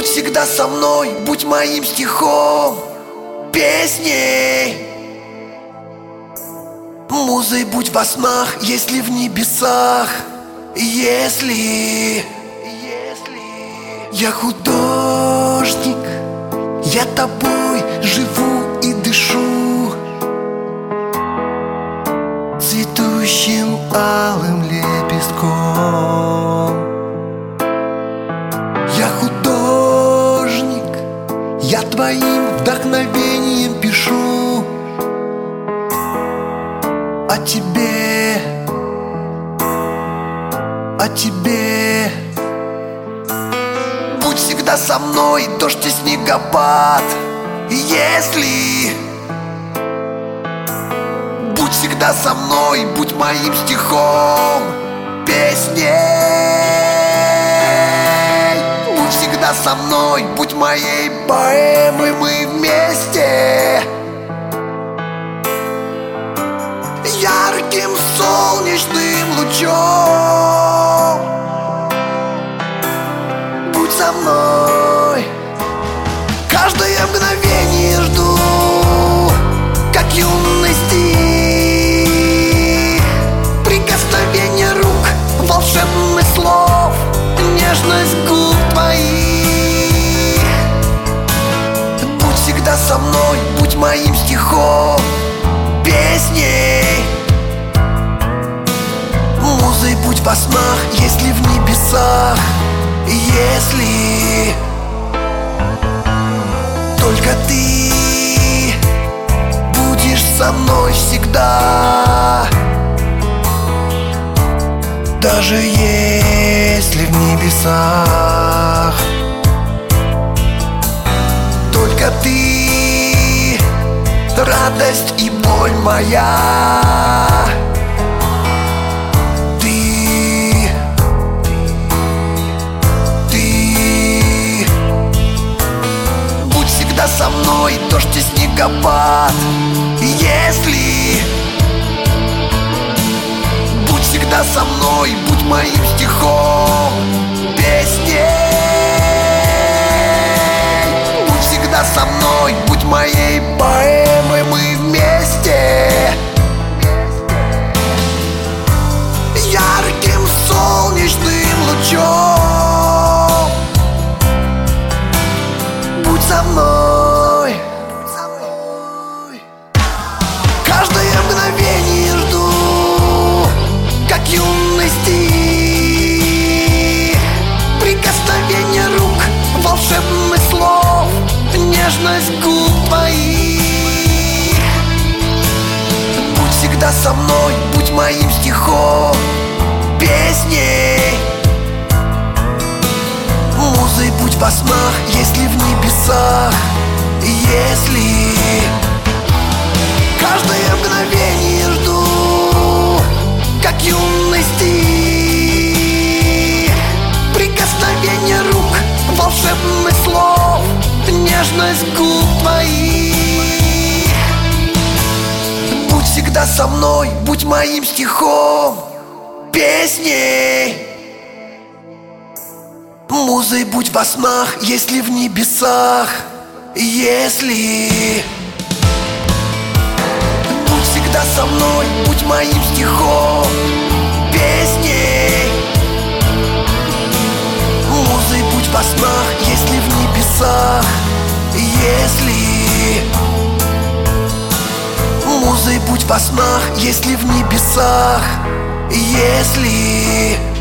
Будь всегда со мной, будь моим стихом, песней. Музой будь во снах, если в небесах. Если я художник, я тобой живу и дышу цветущим алым лепестком. Я художник, я твоим вдохновением пишу о тебе, о тебе. Будь всегда со мной, дождь и снегопад. Если будь всегда со мной, будь моим стихом, песней. Будь всегда со мной, будь моей поэмой, мы вместе. Ярким солнечным лучом будь со мной. Каждое мгновение жду, как юный стих, прикосновение рук, волшебных слов, нежность губ твоих. Будь всегда со мной, будь моим стихом, песней. Музой будь во снах, если в небесах. Если только ты будешь со мной всегда, даже если в небесах. Только ты, радость и боль моя. Будь всегда со мной, дождь и снегопад. Если будь всегда со мной, будь моим стихом, песней. Будь всегда со мной, будь моей поэмой, мы вместе. Ярким солнечным лучом будь со мной. Каждое мгновение жду, как юный стих, прикосновение рук, волшебных слов, нежность губ твоих. Будь всегда со мной, будь моим стихом, песней. Музой будь во снах, если в небесах. Если каждое мгновение жду, как юный стих, прикосновение рук, волшебных слов, нежность губ твоих. Будь всегда со мной, будь моим стихом, песней. Музой будь во снах, если в небесах. Если будь всегда со мной, будь моим стихом, песней. Музой будь во снах, если в небесах. Если музой будь во снах, если в небесах. Если